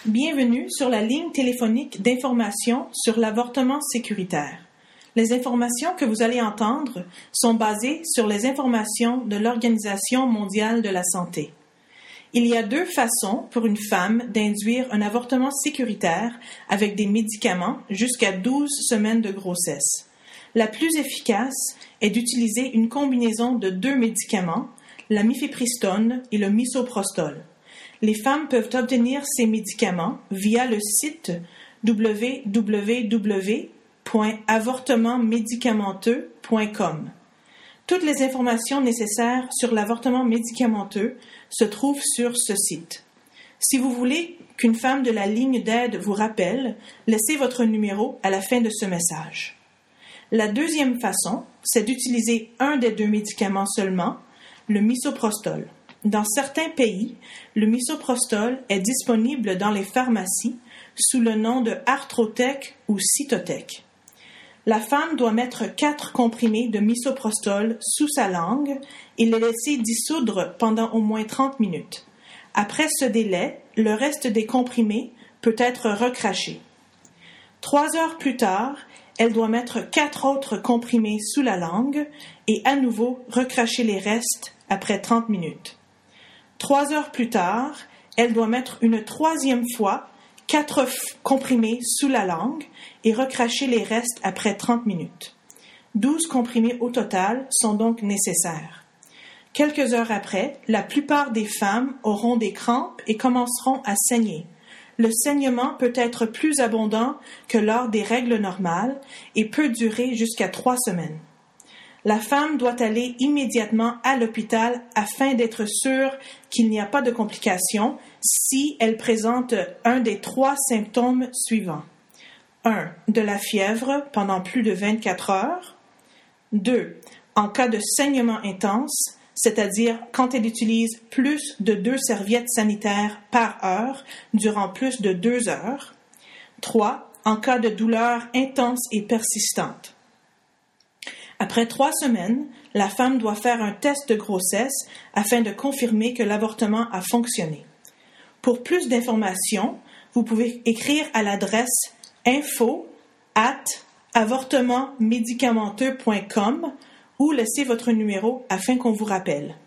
Bienvenue sur la ligne téléphonique d'information sur l'avortement sécuritaire. Les informations que vous allez entendre sont basées sur les informations de l'Organisation mondiale de la santé. Il y a 2 façons pour une femme d'induire un avortement sécuritaire avec des médicaments jusqu'à 12 semaines de grossesse. La plus efficace est d'utiliser une combinaison de 2 médicaments, la mifepristone et le misoprostol. Les femmes peuvent obtenir ces médicaments via le site www.avortementmédicamenteux.com. Toutes les informations nécessaires sur l'avortement médicamenteux se trouvent sur ce site. Si vous voulez qu'une femme de la ligne d'aide vous rappelle, laissez votre numéro à la fin de ce message. La deuxième façon, c'est d'utiliser un des 2 médicaments seulement, le misoprostol. Dans certains pays, le misoprostol est disponible dans les pharmacies sous le nom de Arthrotec ou Cytotec. La femme doit mettre 4 comprimés de misoprostol sous sa langue et les laisser dissoudre pendant au moins 30 minutes. Après ce délai, le reste des comprimés peut être recraché. 3 heures plus tard, elle doit mettre 4 autres comprimés sous la langue et à nouveau recracher les restes après 30 minutes. 3 heures plus tard, elle doit mettre une 3e fois 4 comprimés sous la langue et recracher les restes après 30 minutes. 12 comprimés au total sont donc nécessaires. Quelques heures après, la plupart des femmes auront des crampes et commenceront à saigner. Le saignement peut être plus abondant que lors des règles normales et peut durer jusqu'à 3 semaines. La femme doit aller immédiatement à l'hôpital afin d'être sûre qu'il n'y a pas de complications si elle présente un des 3 symptômes suivants. 1. De la fièvre pendant plus de 24 heures. 2. En cas de saignement intense, c'est-à-dire quand elle utilise plus de 2 serviettes sanitaires par heure durant plus de 2 heures. 3. En cas de douleur intense et persistante. Après 3 semaines, la femme doit faire un test de grossesse afin de confirmer que l'avortement a fonctionné. Pour plus d'informations, vous pouvez écrire à l'adresse info@avortementmédicamenteux.com ou laisser votre numéro afin qu'on vous rappelle.